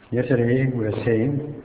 Yesterday we were saying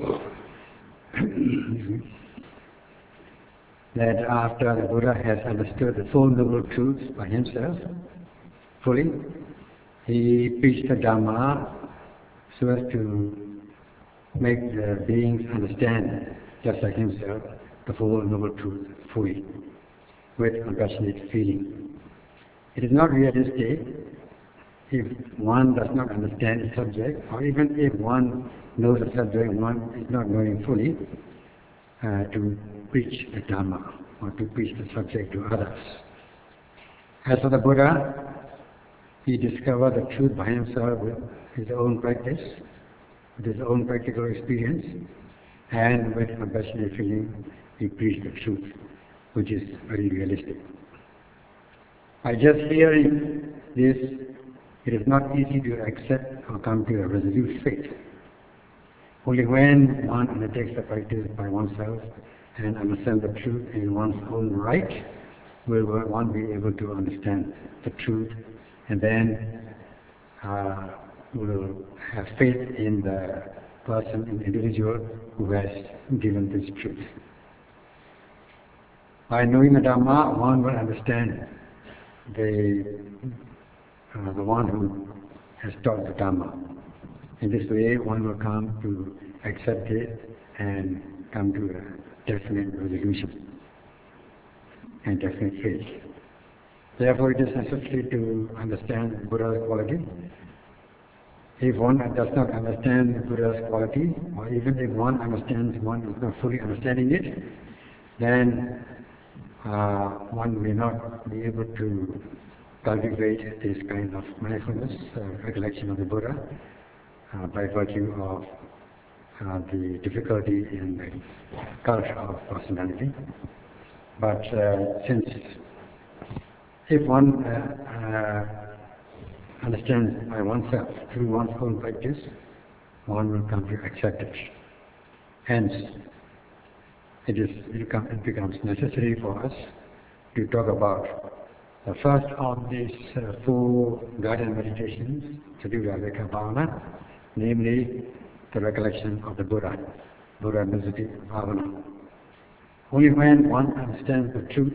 that after the Buddha has understood the Four Noble Truths by himself fully, he preached the Dhamma so as to make the beings understand, just like himself, the Four Noble Truths fully, with compassionate feeling. It is not realistic if one does not understand the subject, or even if one knows the subject and one is not knowing fully, to preach the Dhamma or to preach the subject to others. As for the Buddha, he discovered the truth by himself with his own practice, with his own practical experience, and with compassionate feeling, he preached the truth, which is very realistic. By just hearing this, it is not easy to accept or come to a resolute faith. Only when one undertakes the practice by oneself and understands the truth in one's own right, will one be able to understand the truth, and then will have faith in the person, in the individual who has given this truth. By knowing the Dhamma, one will understand the one who has taught the Dhamma. In this way, one will come to accept it and come to a definite resolution and definite faith. Therefore, it is necessary to understand Buddha's quality. If one does not understand Buddha's quality, or even if one understands, one is not fully understanding it, then one may not be able to cultivate this kind of mindfulness, recollection of the Buddha, by virtue of the difficulty in the culture of personality. But since if one understands by oneself, through one's own practice, one will come to accept it. Hence, it becomes necessary for us to talk about the first of these four guided meditations, Sattva Viveka Bhavana, namely the recollection of the Buddha, Buddha Nusati Bhavana. Only when one understands the truth,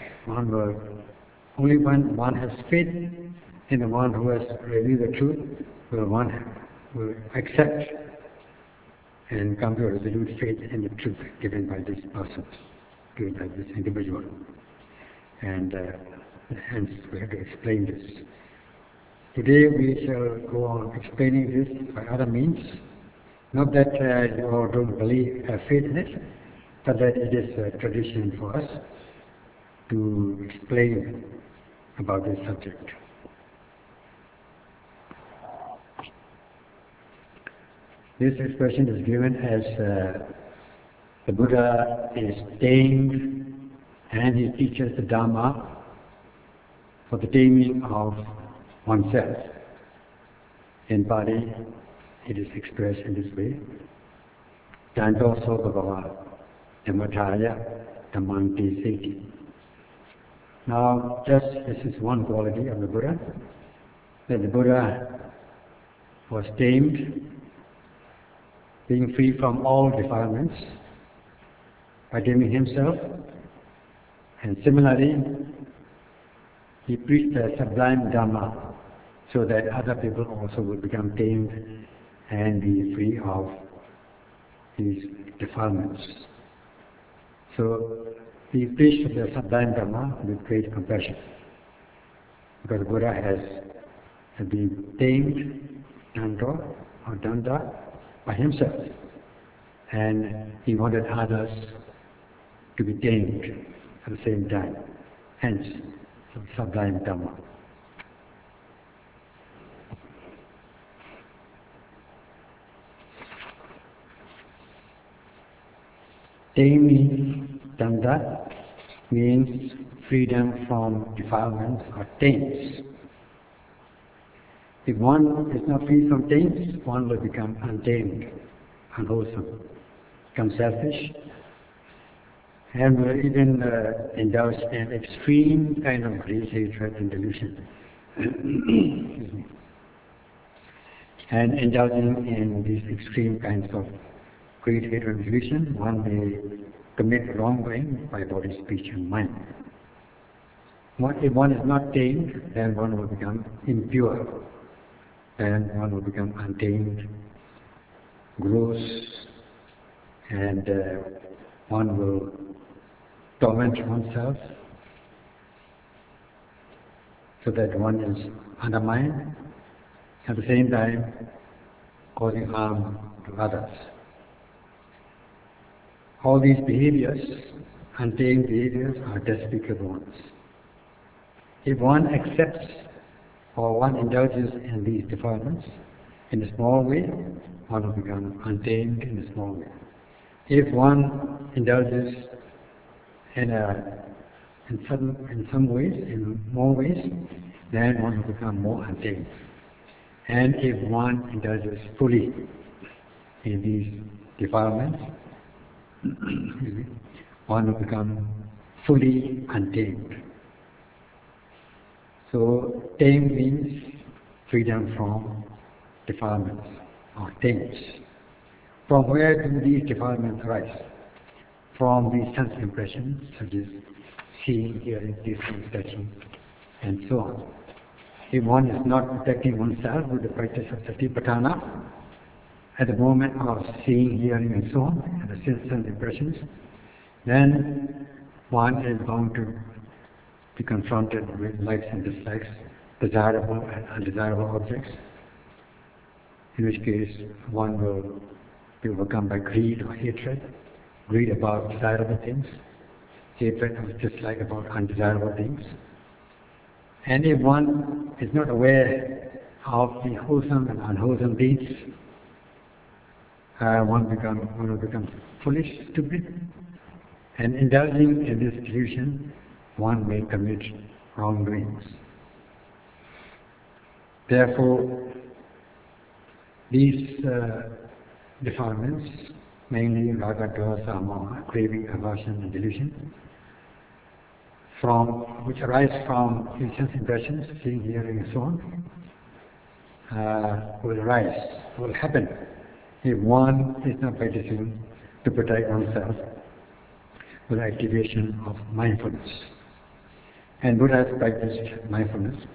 only when one has faith in the one who has revealed the truth, will accept and come to a resolute faith in the truth given by this person, given by this individual. And hence we have to explain this. Today we shall go on explaining this by other means. Not that you all don't have faith in it, but that it is a tradition for us to explain about this subject. This expression is given as the Buddha is tamed and he teaches the Dhamma for the taming of oneself. In Pali, it is expressed in this way: Danto so bhagava dhammataya dhammanti seti. Now, just this is one quality of the Buddha, that the Buddha was tamed, being free from all defilements, by taming himself, and similarly, he preached the sublime Dhamma so that other people also would become tamed and be free of these defilements. So he preached the sublime Dhamma with great compassion, because Buddha has been tamed, Danda or Danda, by himself, and he wanted others to be tamed at the same time. Hence, sublime Dhamma. Taming Danda means freedom from defilements or taints. If one is not free from taints, one will become untamed, unwholesome, become selfish, and will even indulge in extreme kind of greed, hatred, and delusion. And indulging in these extreme kinds of greed, hatred, and delusion, one may commit wrongdoing by body, speech, and mind. If one is not tamed, then one will become impure, then one will become untamed, gross, and one will torment oneself so that one is undermined, at the same time causing harm to others. All these behaviors, untamed behaviors, are despicable ones. If one accepts or one indulges in these defilements in a small way, one will become untamed in a small way. If one indulges in some ways, in more ways, then one will become more untamed. And if one indulges fully in these defilements, one will become fully untamed. So, tame means freedom from defilements or taints. From where do these defilements arise? From these sense impressions, such as seeing, hearing, tasting, touching, and so on. If one is not protecting oneself with the practice of Satipatthana, at the moment of seeing, hearing, and so on, and the sense impressions, then one is bound to be confronted with likes and dislikes, desirable and undesirable objects, in which case one will be overcome by greed or hatred, greed about desirable things, hatred or dislike about undesirable things. And if one is not aware of the wholesome and unwholesome deeds, one will become foolish, stupid, and indulging in this delusion, one may commit wrongdoings. Therefore, these defilements, mainly raga, dosa, moha, craving, aversion, and delusion, which arise from these sense impressions, seeing, hearing, and so on, will happen if one is not practicing to protect oneself with activation of mindfulness. And Buddha has practiced mindfulness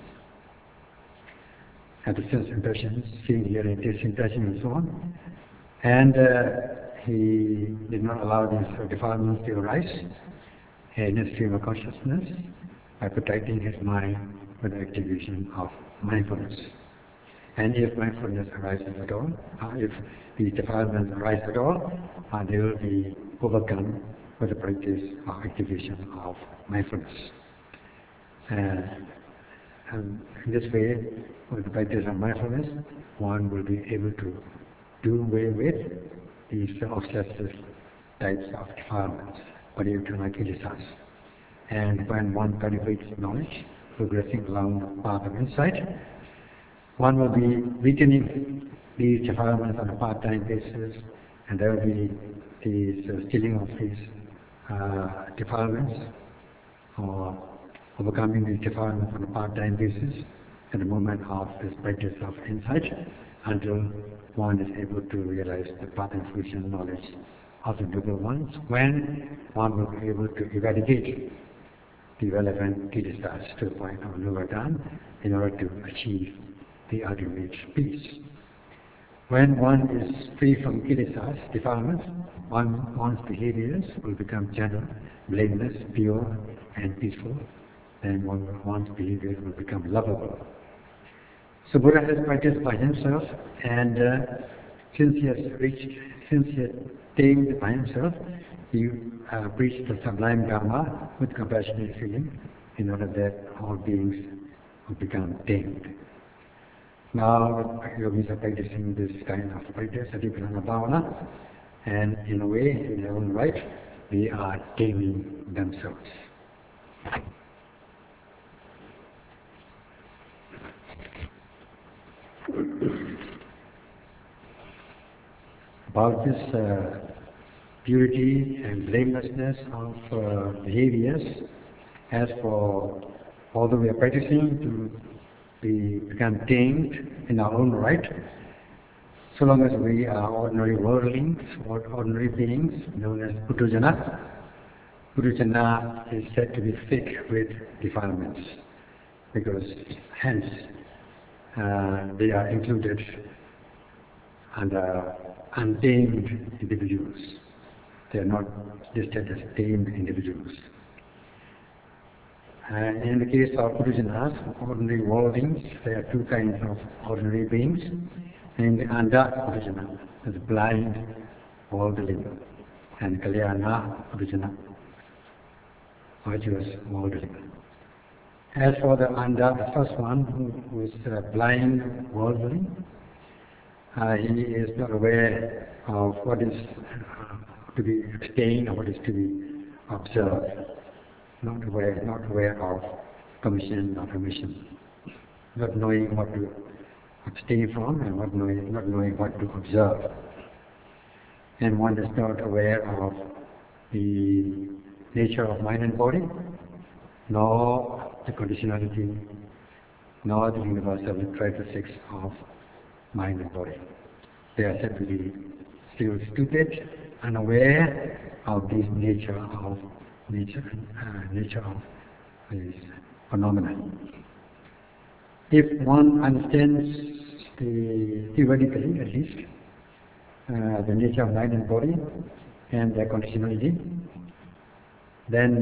at the sense impressions, seeing, hearing, tasting, touching, and so on. And he did not allow these defilements to arise in his stream of consciousness by protecting his mind with the activation of mindfulness. And if mindfulness arises at all, if these defilements arise at all, they will be overcome with the practice or activation of mindfulness. And in this way, with the practice of mindfulness, one will be able to do away with these obsessive types of defilements, pariyutthana kilesas. And when one cultivates knowledge, progressing along the path of insight, one will be weakening these defilements on a part-time basis, and there will be these stilling of these defilements, or overcoming these defilements on a part-time basis at the moment of this practice of insight, until one is able to realize the path and fruition knowledge of the noble ones, when one will be able to eradicate the relevant kilesas to the point of nirvana in order to achieve the ultimate peace. When one is free from kilesas, defilements, one's behaviors will become gentle, blameless, pure, and peaceful. Then one's behaviors will become lovable. So Buddha has practiced by himself, and since he had tamed by himself, he preached the sublime Dharma with compassionate feeling, in order that all beings will become tamed. Now, yogis are practicing this kind of practice, Satipatthana Bhavana, and in a way, in their own right, they are taming themselves. About this purity and blamelessness of behaviors, as for although we are practicing to become tamed in our own right, So long as we are ordinary worldlings, or ordinary beings, known as Putujana, Putujana is said to be thick with defilements, because hence they are included under untamed individuals. They are not listed as tamed individuals. In the case of Purujanas, ordinary worldlings, there are two kinds of ordinary beings, namely Anda Purujana, as blind worldling, and Kalyana Purujana, virtuous worldling. As for the Anda, the first one, who is blind worldling, he is not aware of what is to be abstained or what is to be observed. Not aware of permission or permission. Not knowing what to abstain from and not knowing what to observe. And one is not aware of the nature of mind and body, nor the conditionality, nor the universal characteristics of mind and body. They are said to be still stupid, unaware of this nature of these phenomena. If one understands theoretically at least the nature of mind and body and their conditionality, then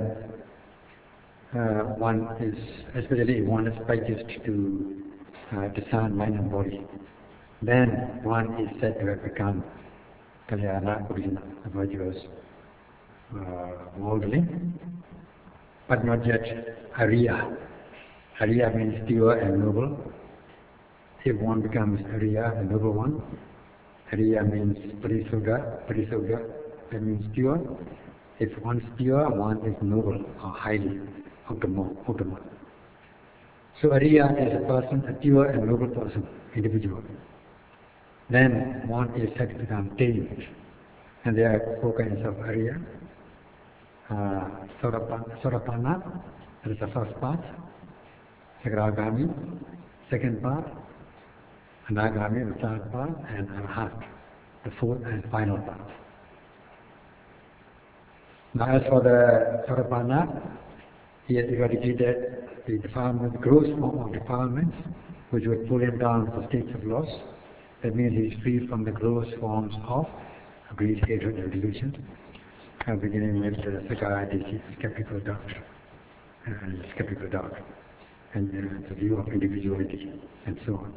one is, especially if one is practiced to discern mind and body, then one is said to have become Kalyana Purujana, a virtuous worldling, but not yet Ariya. Ariya means pure and noble. If one becomes Ariya, the noble one, Ariya means Parisuddha, that means pure. If one is pure, one is noble or highly, Uttama. So Ariya is a person, a pure and noble person, individual. Then one is said to become tamed. And there are four kinds of Ariya. Sotapanna, that is the first part. Sagragami, second part. Anagami, the third part. And Arhat, the fourth and final part. Now as for the Sotapanna, he has eradicated the defilement, the gross form of defilements, which would pull him down to states of loss. That means he is free from the gross forms of greed, hatred, and delusion. Beginning with psychiatry, skeptical doubt, and the view of individuality, and so on.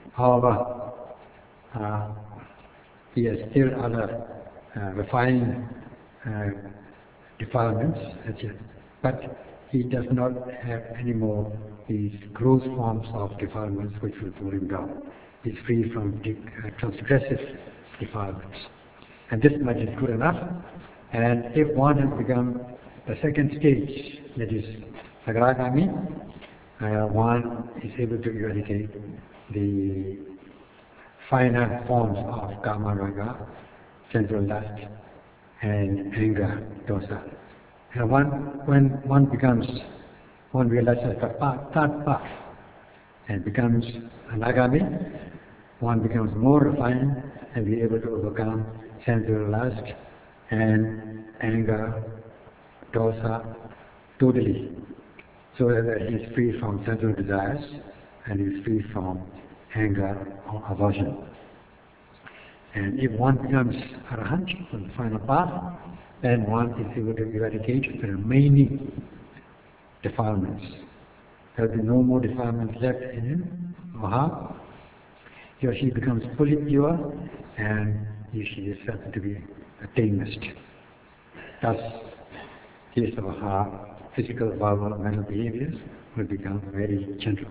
However, he has still other refined defilements, but he does not have any more these gross forms of defilements which will pull him down. He is free from transgressive defilements. And this much is good enough. And if one has become the second stage, that is Sagragami, one is able to eradicate the finer forms of Kama Raga, sensual lust, and anger, dosa. And when one realizes the third path and becomes Anagami, one becomes more refined and be able to overcome sensual lust and anger, dosa, totally. So that he is free from sensual desires and he is free from anger or aversion. And if one becomes Arahant, the final path, then one is able to eradicate the remaining defilements. There will be no more defilements left in him or her. He or she becomes fully pure, and he or she is said to be a tamest. Thus, his or her physical, verbal, and mental behaviors will become very gentle.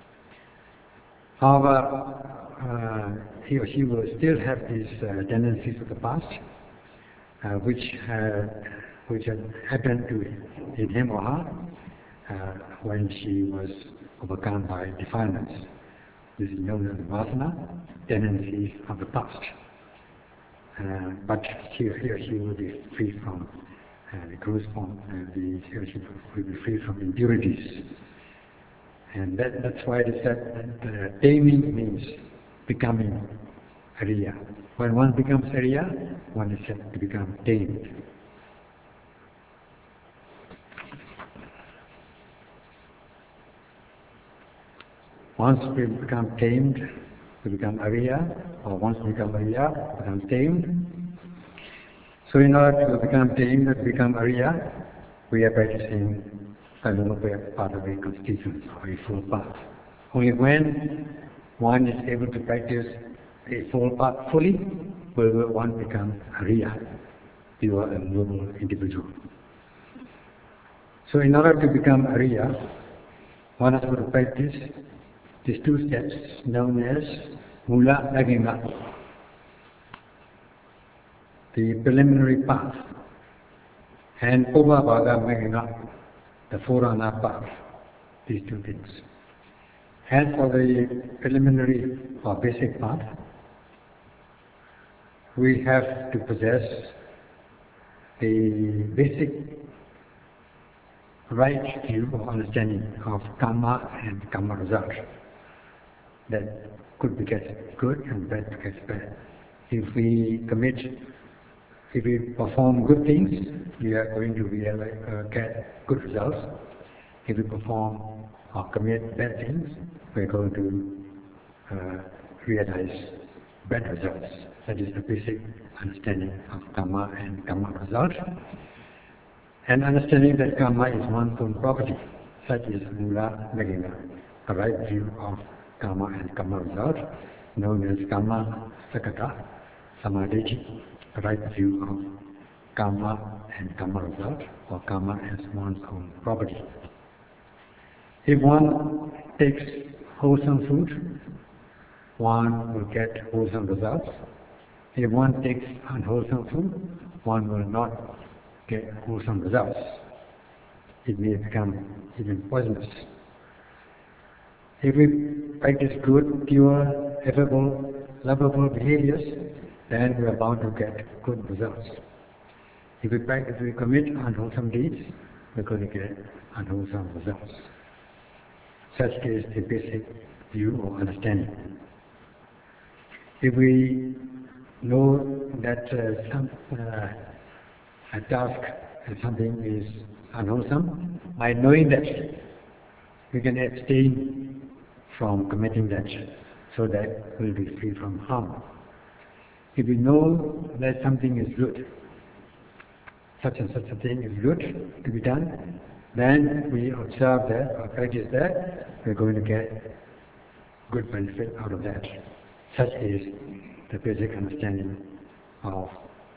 However, he or she will still have these tendencies of the past, which had happened to in him or her when she was overcome by defilements. This is known as vasana, tendencies of the past. But he or she will be free from the gross form, he or she will be free from impurities. And that's why it is said that taming means becoming Ariya. When one becomes Ariya, one is said to become tamed. Once we become tamed, we become Ariya, or once we become Ariya, we become tamed. So in order to become tamed and become Ariya, we are practicing a lower part of a constituents or a full path. Only when one is able to practice a full path fully, will one become Ariya, you are a noble individual. So in order to become Ariya, one has to practice these two steps known as Mula Naginga, the preliminary path, and Ubhabhaga Naginga, the forerunner path, these two things. As for the preliminary or basic path, we have to possess the basic right view or understanding of karma and karma result. That good begets good and bad begets bad. If we perform good things, we are going to get good results. If we perform or commit bad things, we are going to realize bad results. That is the basic understanding of karma and karma result. And understanding that karma is one's own property, such is Mula Naginga, a right view of karma and karma result, known as Karma Sakata Samadhi, a right view of karma and karma result, or karma as one's own property. If one takes wholesome food, one will get wholesome results. If one takes unwholesome food, one will not get wholesome results. It may become even poisonous. If we practice good, pure, affable, lovable behaviors, then we are bound to get good results. If we commit unwholesome deeds, we're going to get unwholesome results. Such is the basic view or understanding. If we know that a task and something is unwholesome, by knowing that, we can abstain from committing that, so that we'll be free from harm. If we know that something is good, such and such a thing is good to be done, then we observe that or practice that, we're going to get good benefit out of that. Such is the basic understanding of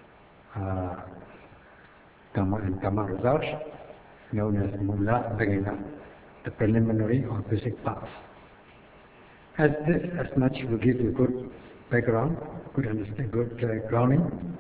karma and karma result, known as Mula Naginga, the preliminary or basic path. As much will give you good background, good understanding, good grounding,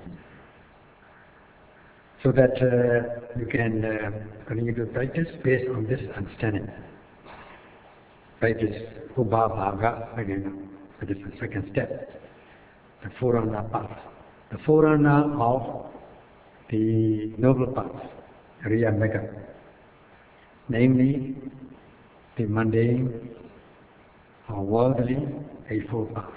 so that you can continue to practice based on this understanding. Practice Ubhabhaga Naginga. That is the second step, the forerunner path. The forerunner of the noble path, Ariya Magga, namely the mundane or worldly eightfold path.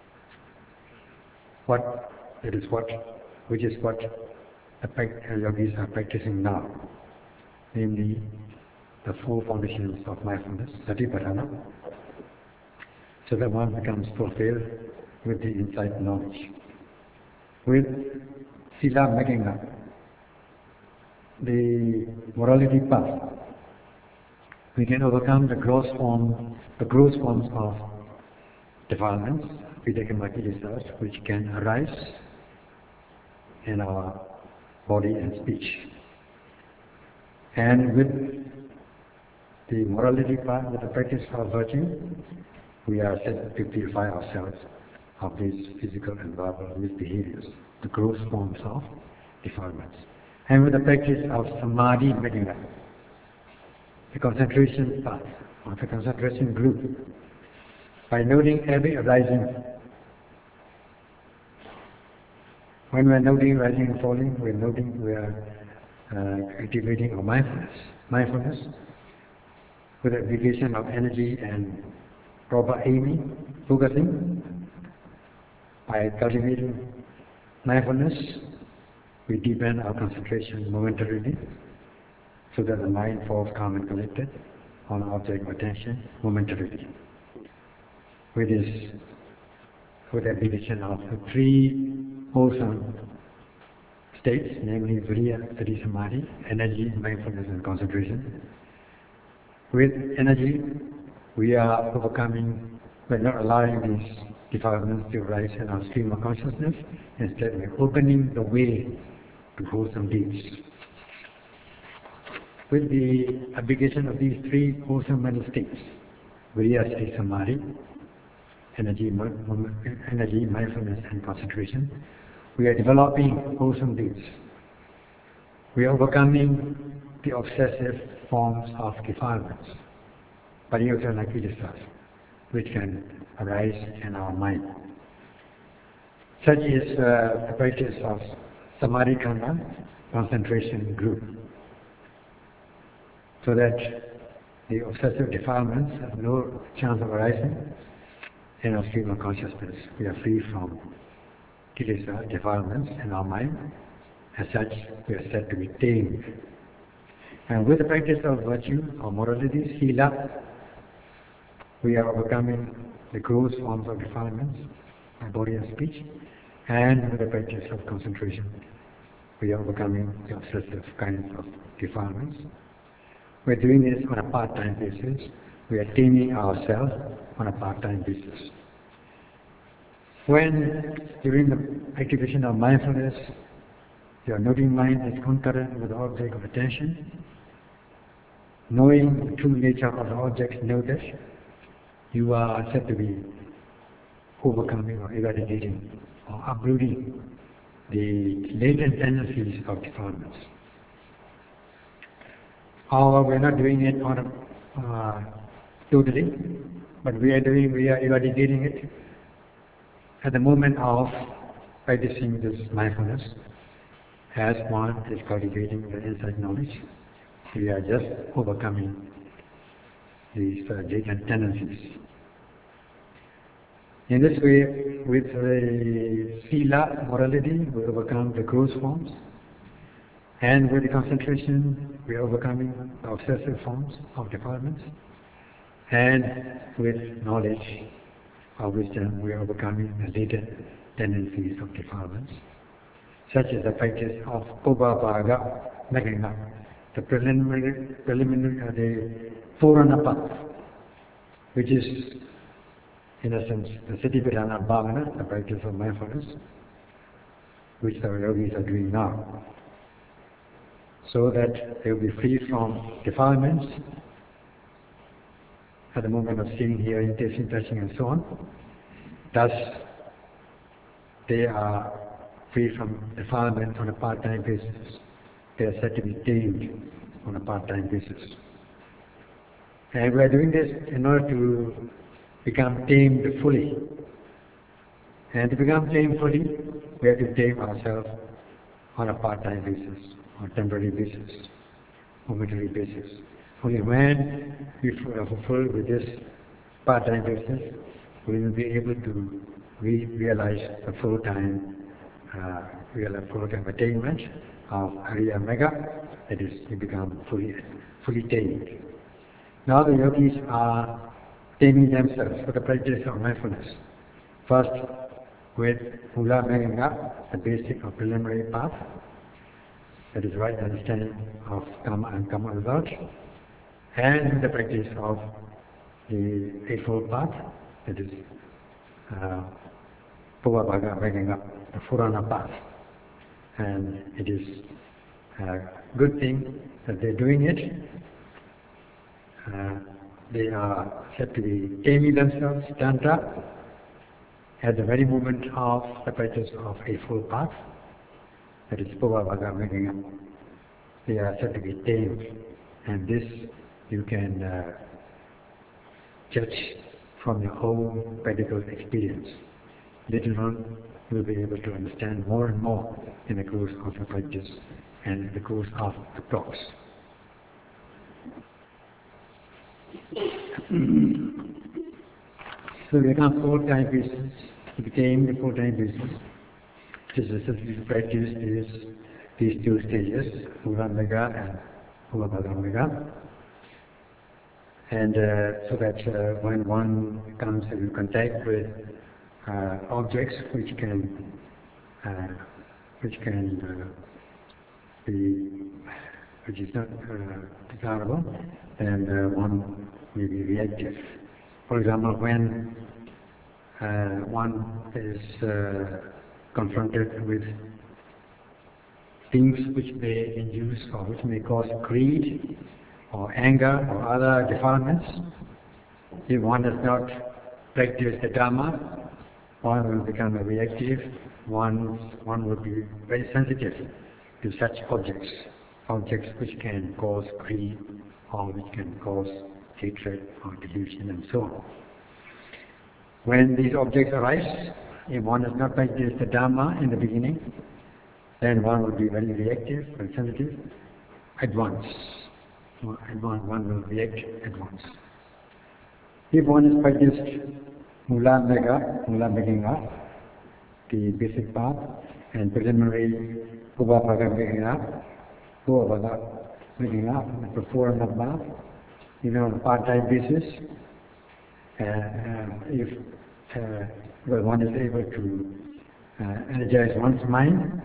Which is what the yogis are practicing now, namely the four foundations of mindfulness, Satipatthana, so that one becomes fulfilled with the insight knowledge. With Sila Naginga, the morality path, we can overcome the gross forms of defilements, vidyakamati, which can arise in our body and speech. And with the morality path, with the practice of virtue, we are set to purify ourselves of these physical and verbal misbehaviors, the gross forms of defilements. And with the practice of Samadhi Naginga, the concentration path, or the concentration group, by noting every arising. When we are noting rising and falling, we are activating our mindfulness. Mindfulness, with the application of energy and proper aiming, focusing By cultivating mindfulness, we deepen our concentration momentarily so that the mind falls calm and collected on object of attention momentarily. With the application of the three wholesome states, namely Viriya, Sati, Samadhi, energy, mindfulness and concentration. With energy, we are overcoming, we're not allowing these defilements to rise in our stream of consciousness. Instead, we're opening the way to wholesome deeds. With the application of these three wholesome mental states, Viriya, Sati, Samadhi, energy, mindfulness and concentration, we are developing wholesome deeds. We are overcoming the obsessive forms of defilements, pariyotana kilesas, which can arise in our mind. Such is the practice of Samadhi Khanda, concentration group, so that the obsessive defilements have no chance of arising in our stream of consciousness. We are free from kilesa, defilements in our mind. As such, we are said to be tamed. And with the practice of virtue or morality, sila, we are overcoming the gross forms of defilements, by body and speech. And with the practice of concentration, we are overcoming the obsessive kinds of defilements. We're doing this on a part-time basis. We are taming ourselves on a part-time basis. When, during the activation of mindfulness, your noting mind is concurrent with the object of attention, knowing the true nature of the object noted, you are said to be overcoming or eradicating or uprooting the latent tendencies of defilements. However, we are not doing it on totally, but we are eradicating it at the moment of practicing this mindfulness. As one is cultivating the insight knowledge, we are just overcoming these latent tendencies. In this way, with the sila, morality, we overcome the gross forms, and with the concentration, we are overcoming the obsessive forms of defilements, and with knowledge or wisdom, we are overcoming the latent tendencies of defilements, such as the practice of Ubhabhaga Meganga, the preliminary the Purana path, which is, in a sense, the Satipatthana Bhavana, the practice of mindfulness, which the yogis are doing now, so that they will be free from defilements at the moment of seeing, hearing, tasting, touching, and so on. Thus, they are free from defilement on a part-time basis. They are said to be tamed on a part-time basis. And we are doing this in order to become tamed fully. And to become tamed fully, we have to tame ourselves on a part-time basis, on a temporary basis, momentary basis. Only when we are fulfilled with this part-time basis, we will be able to realize the full-time attainment of Ariya Mega, that is, we become fully tamed. Now the yogis are taming themselves for the practice of mindfulness. First, with Mula Meganga, the basic or preliminary path, that is right understanding of karma and karma results, and with the practice of the Eightfold Path, that is Ubhabhaga Meganga, the Purana path. And it is a good thing that they're doing it. They are said to be taming themselves, tantra, at the very moment of the practice of Eightfold Path, that is Ubhabhaga Meganga. They are said to be tamed, and this you can judge from your own practical experience. Later on, you will be able to understand more and more in the course of the practice and in the course of the talks. So we become full-time basis, He became the full-time business. His practice is these two stages, Mula-Mega and Upapagamega. And so that when one comes into contact with objects which is not desirable, then one will be reactive. For example, when one is confronted with things which may induce or which may cause greed or anger or other defilements, if one does not practice the Dharma, one will become a reactive, one will be very sensitive to such objects which can cause greed or which can cause hatred or delusion and so on. When these objects arise, if one does not practice the Dharma in the beginning, then one will be very reactive, very sensitive at once. One will react at once. If one has practiced Mula-Mega, the basic path, and preliminary Upapagamega, the performance path, even on a part-time basis, if one is able to energize one's mind,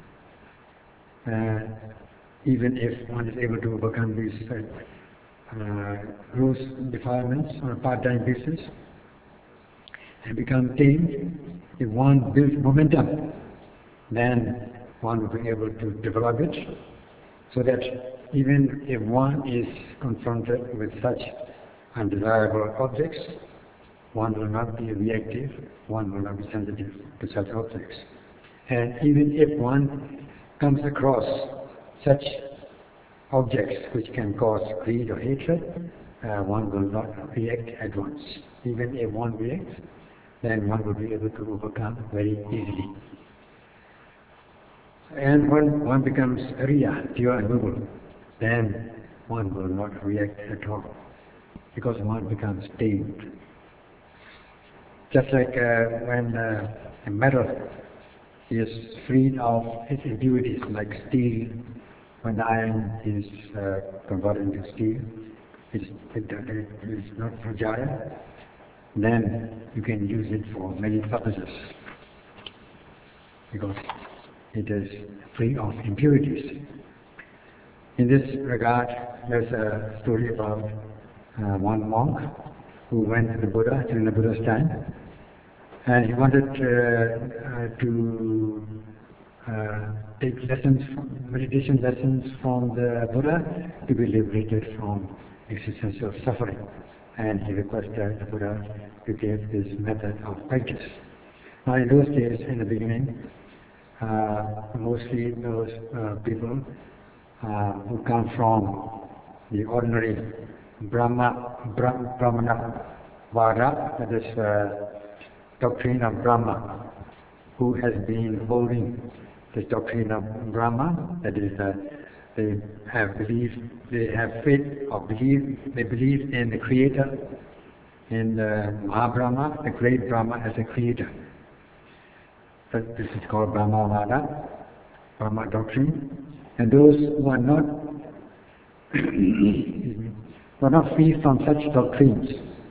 even if one is able to overcome these gross defilements on a part-time basis and become tamed, if one builds momentum, then one will be able to develop it, so that even if one is confronted with such undesirable objects, one will not be reactive, one will not be sensitive to such objects. And even if one comes across such objects which can cause greed or hatred, one will not react at once. Even if one reacts, then one will be able to overcome very easily. And when one becomes Ariya, pure and noble, then one will not react at all, because one becomes tamed. Just like when a metal is freed of its impurities, like steel, when the iron is converted into steel, it is not fragile, then you can use it for many purposes, because it is free of impurities. In this regard, there's a story about one monk who went to the Buddha during the Buddha's time, and he wanted to take meditation lessons from the Buddha to be liberated from existential suffering. And he requested the Buddha to give this method of practice. Now in those days, in the beginning, mostly those people who come from the ordinary Brahmana Vada, that is doctrine of Brahma, who has been holding this doctrine of Brahma, that is they have faith or they believe in the Creator, in the Mahabrahma, the great Brahma as a creator. But this is called Brahma Vada, Brahma doctrine. And those who are not free from such doctrines,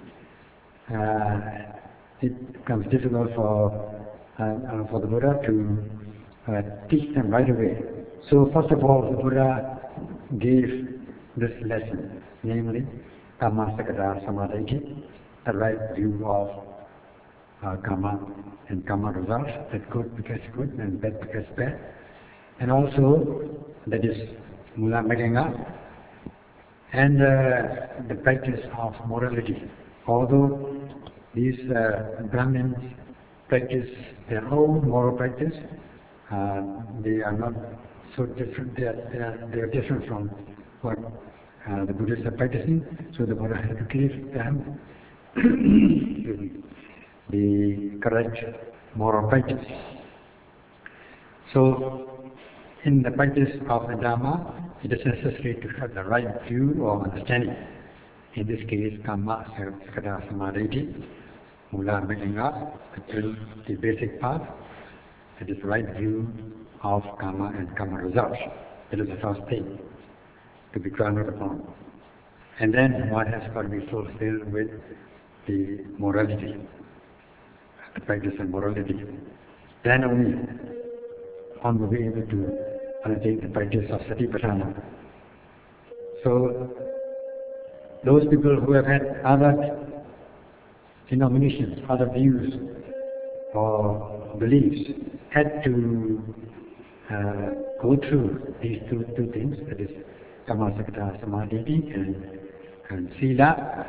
it becomes difficult for the Buddha to teach them right away. So first of all, the Buddha gave this lesson, namely Kamma Sakata Samadhi, the right view of karma and karma results, that good becomes good and bad becomes bad. And also, that is Mula-Mega, and the practice of morality. Although these Brahmins practice their own moral practice, they are not so different. They are different from what the Buddhists are practicing. So the Buddha had to give them the correct moral practice. So in the practice of the Dharma, it is necessary to have the right view or understanding. In this case, Kamma Sakata Samadhi, Mula Melinga, the basic path, that is right view of karma and karma results. That is the first thing to be grounded upon. And then one has got to be fulfilled with the morality, the practice of morality. Then only one will be able to undertake the practice of Satipatthana. So those people who have had other denominations, other views or beliefs, had to go through these two things, that is Kammasakta Samadhi and Sila.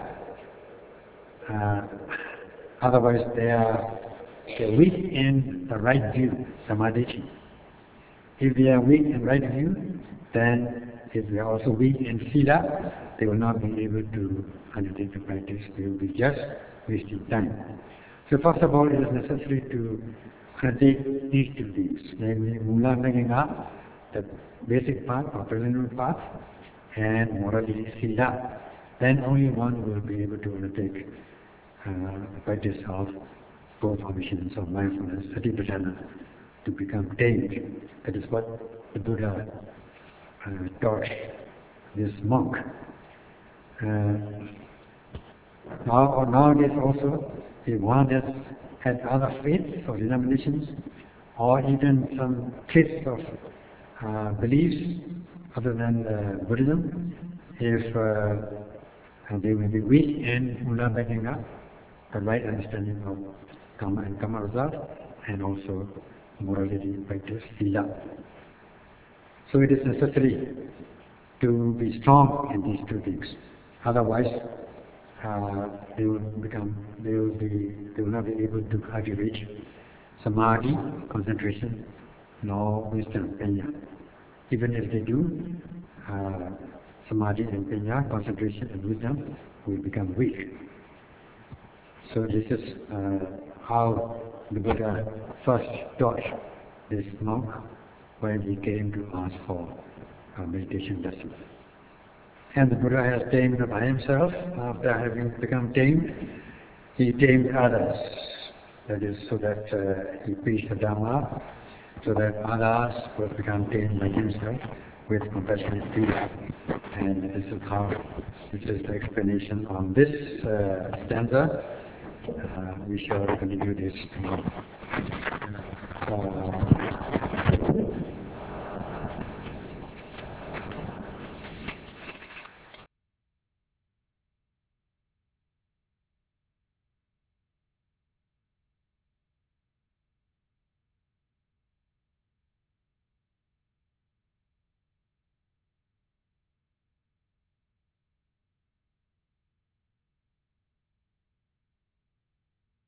Otherwise they're weak in the right view, Samadhi. If they are weak in right view, then if they are also weak in Sila, they will not be able to undertake the practice. They will be just wasting time. So first of all, it is necessary to undertake these two things, namely Mula Melinga, the basic path or preliminary path, and morality Sila. Then only one will be able to undertake the practice of four formations of mindfulness, Satipatthana, to become tamed. That is what the Buddha taught this monk. Nowadays also, if one has had other faiths or denominations, or even some traits of beliefs other than Buddhism, if they will be weak in Mula Melinga, the right understanding of karma and karma result, and also morality practice, Sila. So it is necessary to be strong in these two things. Otherwise, they will not be able to cultivate samadhi, concentration, nor wisdom, panya. Even if they do, samadhi and panya, concentration and wisdom, will become weak. So this is how the Buddha first taught this monk when he came to ask for a meditation lesson. And the Buddha has tamed by himself. After having become tamed, he tamed others. That is, so that he preached the Dhamma, so that others will become tamed by himself with compassionate feeling. And this is the explanation on this stanza. We shall continue this tomorrow.